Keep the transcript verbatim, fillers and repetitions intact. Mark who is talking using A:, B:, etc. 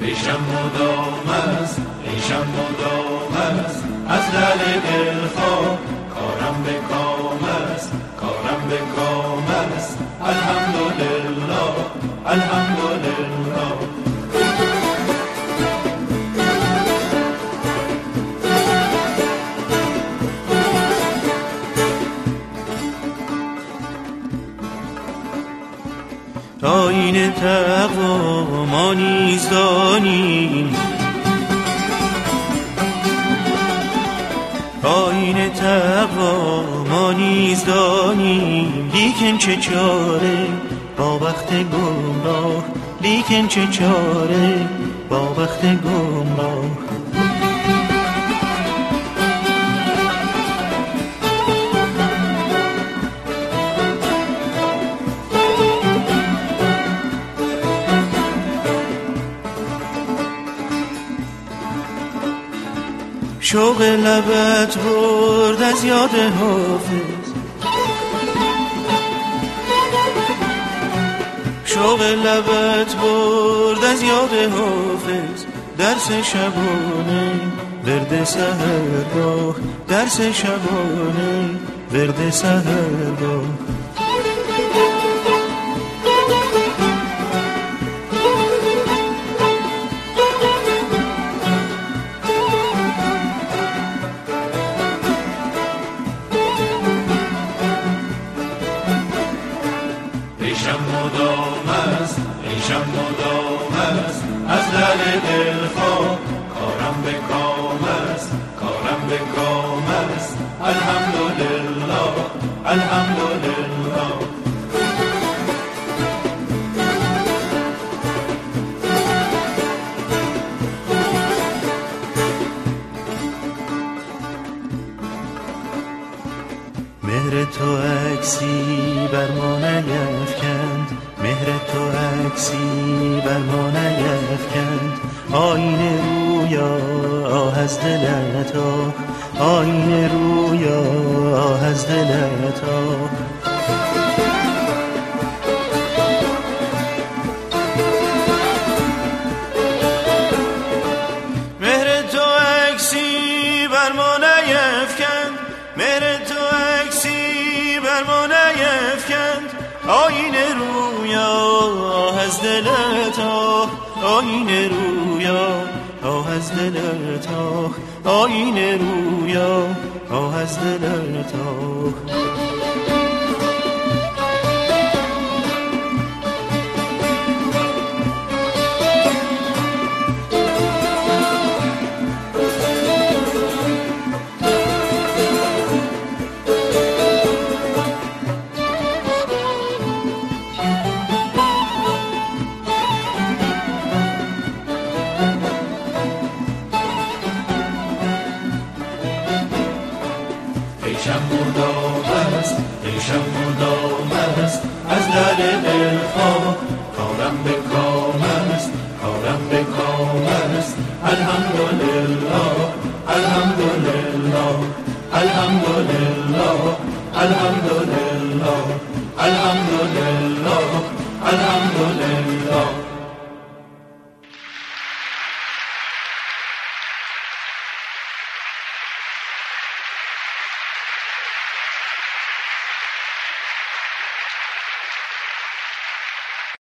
A: ریشم مدام است، ریشم مدام است، از لعل دل خواه کارم به کام است، کارم به کام است. الحمدلله الحمدلله.
B: آیین تقوا ما نیز دانیم، آیین تقوا ما نیز دانیم، لیکن چه چاره با وقت گمراه، لیکن چه چاره با وقت گمراه. شوق لبت برد از یاد حافظ، شوق لبت برد از یاد حافظ، درس شبانه ورد سحرگاه، درس شبانه ورد سحرگاه.
A: ریشم مدام است، ریشم مدام است، از لعل دل خواه کارم به کام است، کارم به کام است. الحمدلله الحمدلله.
B: مهر تو عکسی بر ما نیفکند، مهر تو عکسی بر ما نیفکند، آینه رویا آه از دلت آه، آینه رویا آه از دلت آه. مهر تو عکسی بر ما نیفکند، مهر تو عکسی بر ما نیفکند، آینه رویا آه از دلت آه، آینه رویا آه از دلت آه، آینه رویا آه از دلت آه.
A: ریشم مدام است، ریشم مدام است، از لعل دل خواه کارم به کام است، کارم به کام است. الحمدلله الحمدلله الحمدلله الحمدلله الحمدلله الحمدلله.